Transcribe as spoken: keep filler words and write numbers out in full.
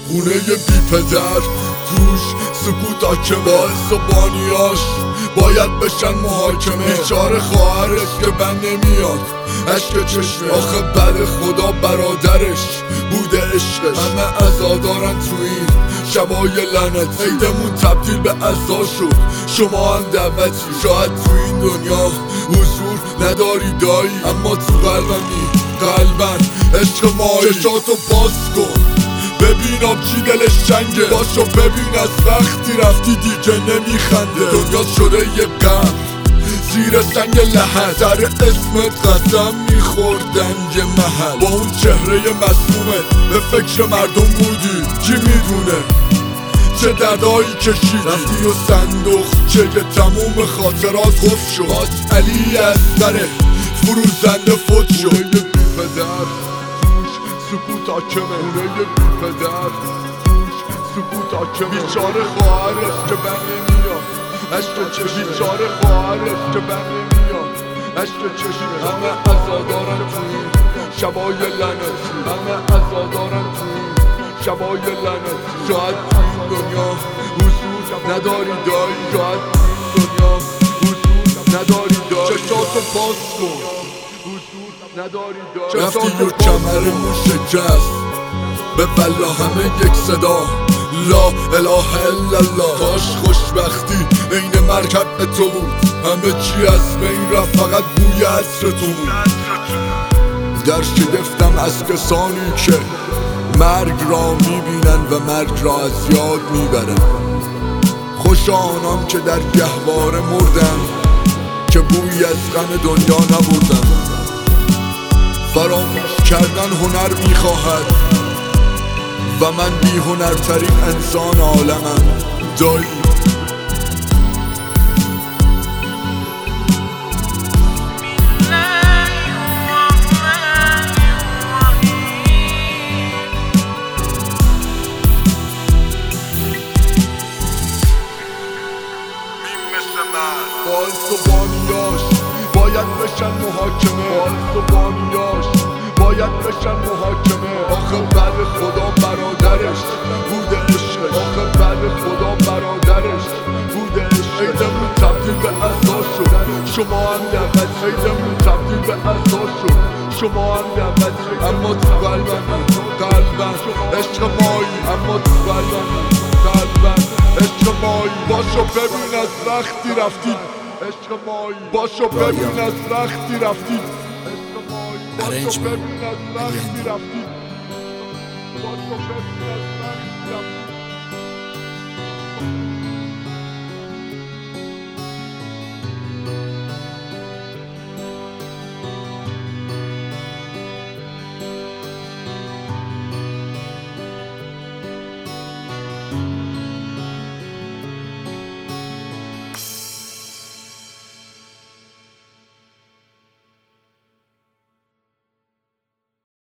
خونه بی پدر توش سکوت حاکمه، باعث و بانیاش باید بشن محاکمه. بیچاره خواهرش که بند نمیاد عشق چشمه، آخه بد خدا برادرش بوده عشقش. همه عزا دارن تو این شبای لعنتی، عیدمون تبدیل به عزا شد، شما هم دعوتی. شاید تو این دنیا حضور نداری دایی، اما تو قلبمی قلبن عشق مایی. چشاتو باز کن ببینم چی دلش جنگه، باشو ببین از وقتی رفتی دیگه نمیخنده. دنیا شده یه غم زیر سنگ لحد، سر اسمت قسم میخوردن یه محل. با اون چهره مصمومت به فکر مردم بودی، کی میدونه چه دردایی کشیدی. رفتی و صندوق چه تموم خاطرات خفت شد، باز علی از سر فروزنده فوت شد. پدر سکوت حاکمه، خونه بی پدر توش سکوت حاکمه. بیچاره خواهرش که بند نمیاد عشق چشمه، بیچاره خواهرش که بند نمیاد عشق چشمه. همه عزا دارن تو این شبای لعنتی، همه عزا دارن تو این شبای لعنتی. شاید تو این دنیا حضور نداری دایی، شاید تو این دنیا حضور نداری دایی. چشاتو باز کن نداری داری. رفتی و کمرمون شکست به بلا همه یک صدا، لا اله الا الله. کاش خوشبختی عین مرکب تو بود، همه چی از بین رفت فقط بوی عطر تو بود. در شگفتم از کسانی که مرگ را میبینن و مرگ را از یاد میبرن. خوش آنان که در گهواره مردن که بوی از غم دنیا نبردن. فراموش کردن هنر میخواهد و من بی هنرترین انسان عالمم دایی. باعث و بانیاش باید بشن محاکمه، باعث و بانیاش باید بشن محاکمه. آخه بعد خدا برادرش بوده عشقش، آخه بعد خدا برادرش بوده عشقش. عیدمون تبدیل به عزا شد، شما هم دعوت. عیدمون تبدیل به عزا شد، شما هم دعوت. اما تو قلبم قلبم عشق مایی، اما تو قلبم قلبم عشق مایی. باشو ببین از وقتی رفتی عشق مایی، باشو ببین از وقتی رفتی عشق مایی. باشو ببین از وقتی رفتی، باشو ببین از وقتی رفتی.